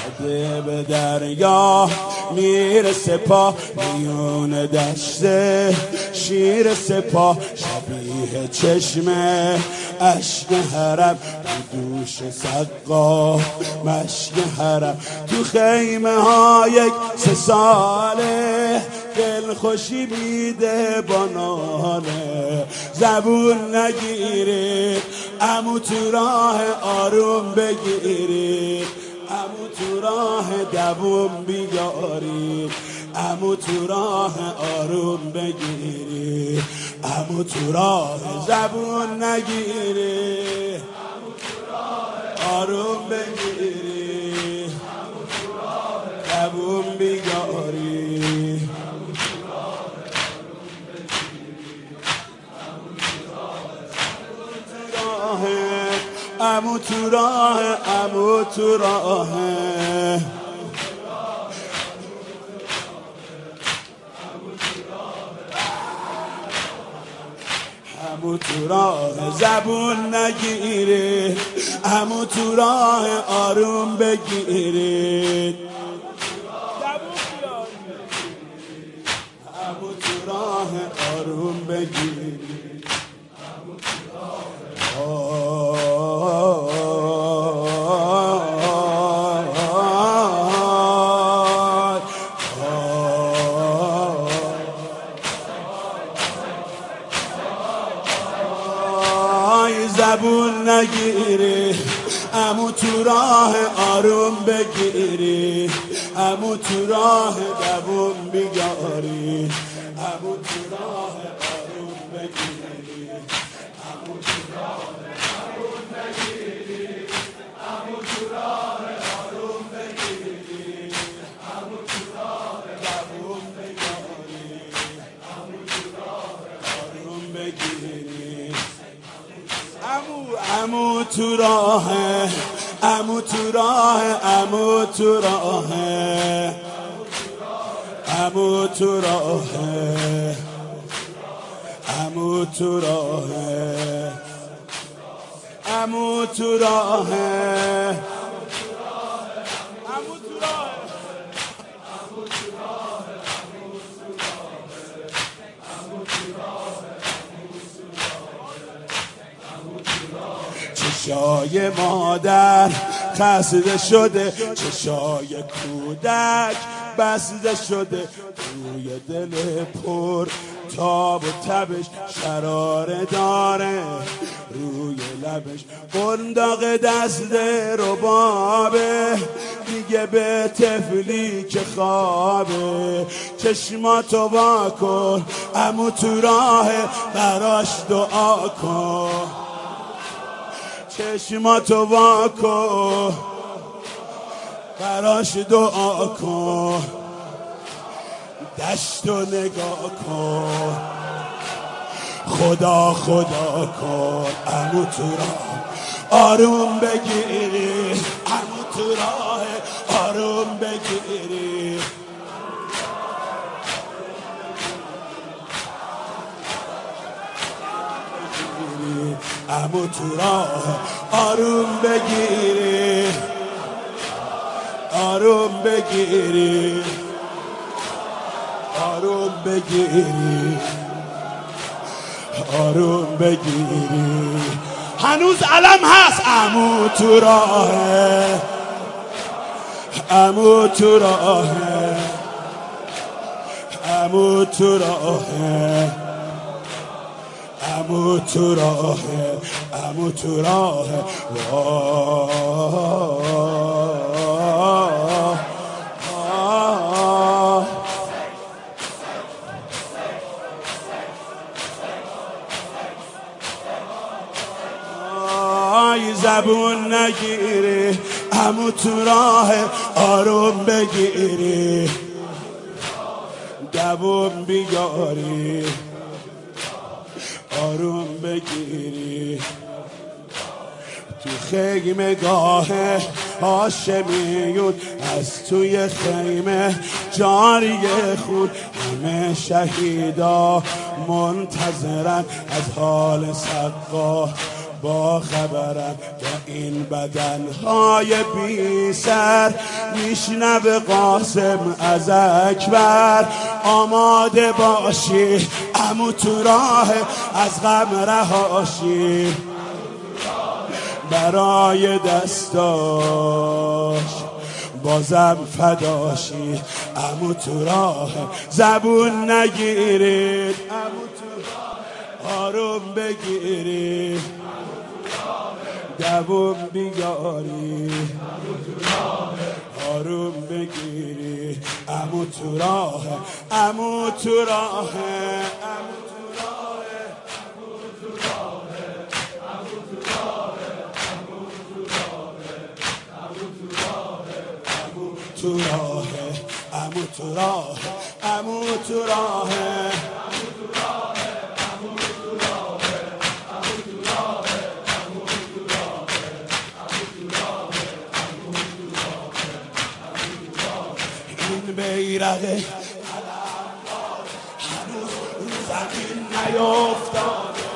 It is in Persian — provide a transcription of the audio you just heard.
بده به دریا میرسه پا، میون دشت شیر سپاه، شبیه چشمه اشک حرم، تو دوش سقا مشک حرم، تو خیمه ها یک 3 ساله دل خوشی میده با ناله، زبون نگیرید عمو تو راه آروم بگیرید، عمو تو راه دووم بیارید، عمو تو راه آروم بگیرید، عمو تو راه زبون نگیرید، عمو تو راه آروم بگیرید، عمو تو راه دووم بیارید، عمو تو راه، عمو تو راه، عمو تو راه زبون نگیرید، عمو تو راه آروم بگیرید، عمو تو راه آروم بگیرید. زبون نگیری عمو تو راه آروم بگیری، عمو تو راه دووم بیاری، عمو تو راه آروم بگیری، عمو تو راه آروم بگیری، عمو تو راه آروم بگیری، عمو تو راه دووم بیاری، عمو تو راه آروم بگیری، عمو تو راه، عمو تو راه، عمو تو راه، عمو تو راه، عمو تو راه، عمو تو راه، چشای مادر خسته شده، چشای کودک بسته شده، روی دل پر تاب و تبش شراره داره، روی لبش قنداق دست ربابه، میگه به طفلی که خوابه، چشماتو وا کن عمو تو راه براش دعا کن، چشماتو وا کن براش دعا کن، دشتو نگاه کن خدا خدا کن، عمو تو راه آروم بگیری، عمو تو راه آروم بگیری، عمو تو راه آروم بگیری، آروم بگیری، آروم بگیری، آروم بگیری، هنوز علم هست عمو تو راه، عمو تو راه، عمو تو راه، عمو تو راه، عمو تو راه، زبون نگیری عمو تو راه آروم بگیری، دووم بیاری، آروم بگیری، تو خیمه گاه هاشمیون از توی خیمه جاری خون، همه شهیدا منتظرن از حال سقا با خبرم که این بدنهای بی سر میشنوه قاسم از اکبر. آماده باشی عمو تو راه از غم رهاشی، برای دستاش بازم فداشی. عمو تو راه زبون نگیرید، عمو تو آروم بگیری، دوم بیاری، آروم بگیری. عمو تو راه، عمو تو راه، تو راه، عمو تو راه، عمو تو راه. این بیرقه هنوز رو زمین نیفتاده،